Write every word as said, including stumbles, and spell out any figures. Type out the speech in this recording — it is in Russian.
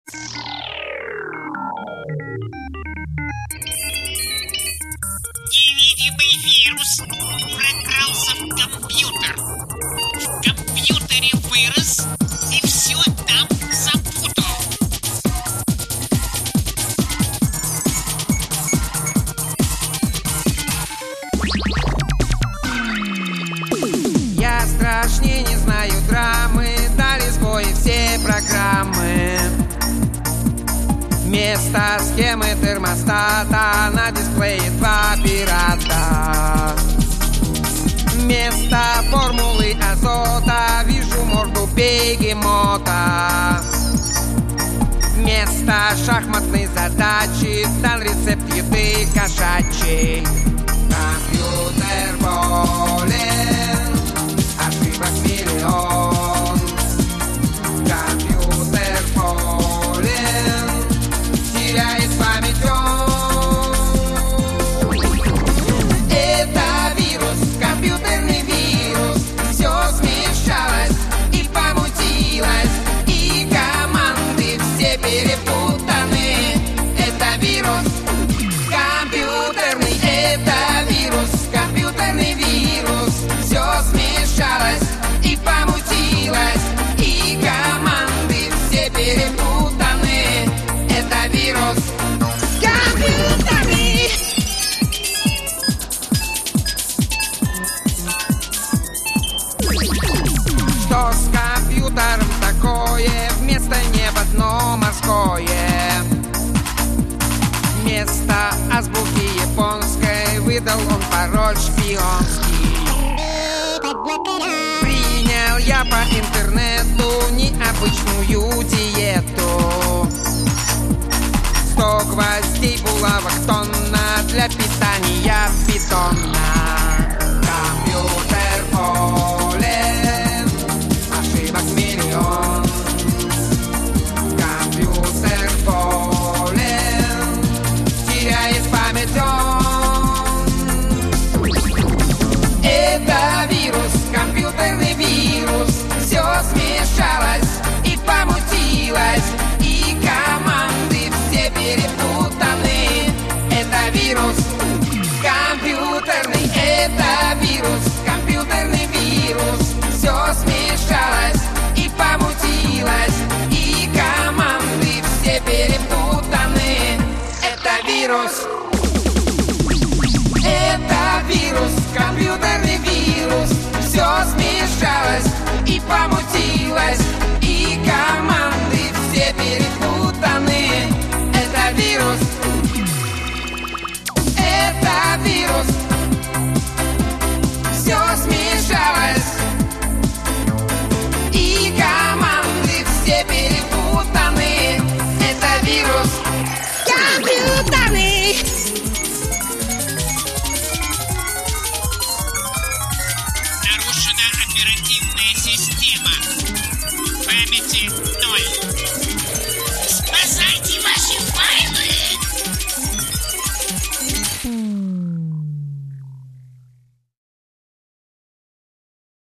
Невидимый вирус прокрался в компьютер. В компьютере вырос и все там запутал. Я страшнее не знаю драмы, дали сбой все программы. Вместо схемы термостата на дисплее два пирата. Вместо формулы азота вижу морду бегемота. Вместо шахматной задачи дан рецепт еды кошачьей. Компьютер болен, ошибок миллион. Компьютер болен, теряет память он. Это вирус, компьютерный вирус. Все смешалось и помутилось, и команды все перепутаны. Это вирус компьютерный, это вирус, компьютерный вирус. Все смешалось и помутилось, и команды все перепутаны. Это вирус компьютерный. Что с компьютером такое? Вместо неба дно морское. Вместо азбуки японской выдал он пароль шпионский. Принял я по интернету необычную диету. Сто гвоздей, булавок тонна для питания питона. Компьютер болен, ошибок миллион. Компьютер болен, теряет память он. Это вирус, компьютерный вирус. Все смешалось и помутилось, и команды все перепутаны. Это вирус компьютерный, это вирус, компьютерный вирус. Все смешалось и помутилось, и команды все перепутаны. Это вирус, это вирус, компьютерный вирус. Все смешалось и помутилось,